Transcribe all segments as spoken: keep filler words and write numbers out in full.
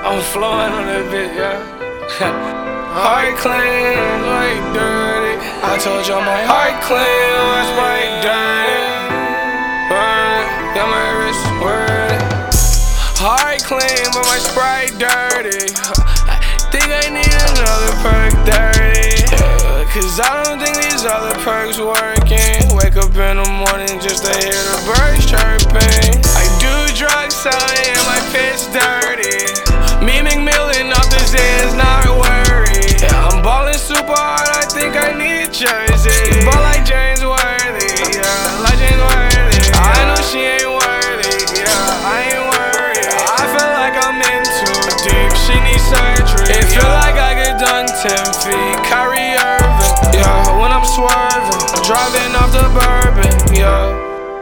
I'm flowing on that bitch, yeah. Heart clean, like dirty. I told y'all my heart clean, was right dirty. Burn, got my wrist word. Heart clean, but my Sprite dirty. I think I need another perk dirty. Yeah, cause I don't think these other perks working. Wake up in the morning just to hear the birds chirping. I do drugs selling and my piss dirty. Me McMillan off the Zans, not worried. Yeah, I'm ballin' super hard, I think I need a jersey. Ball like James Worthy, yeah, like James Worthy. I know she ain't worthy, yeah, I ain't worried. I feel like I'm in too deep, she needs surgery. It feel like I get done ten feet, Kyrie Irving, yeah. When I'm swerving, driving off the bourbon, yeah.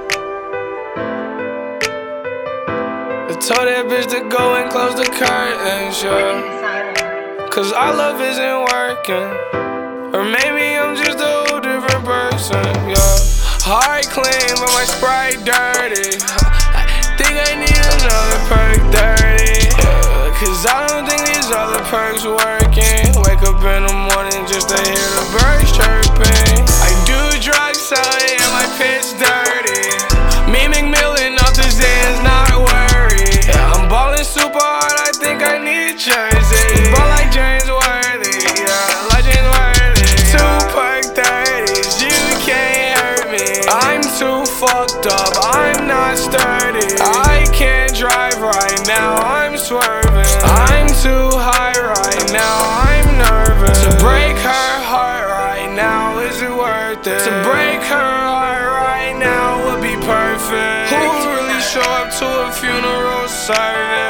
I told that bitch to go and close the curtains, yeah. Cause our love isn't working. Or maybe I'm just a whole different person, yeah. Heart clean, but my Sprite dirty. I think I need another perk dirty, yeah. Cause I don't think these other perks working. Wake up in the morning just to hear the birds chirping. I do drugs selling and my piss dirty. Me McMillan off the Zans, not worried. Yeah, I'm ballin' super hard, I think I need a jersey. Ball like James Worthy, yeah, like James Worthy. Two perk thirties, you can't hurt me. I'm too fucked up, I'm not sturdy. I can't drive right now, I'm swerving. I'm too high right now, I'm nervous. To break her heart right now, is it worth it? To break her heart right now would be perfect. Who would really show up to a funeral service?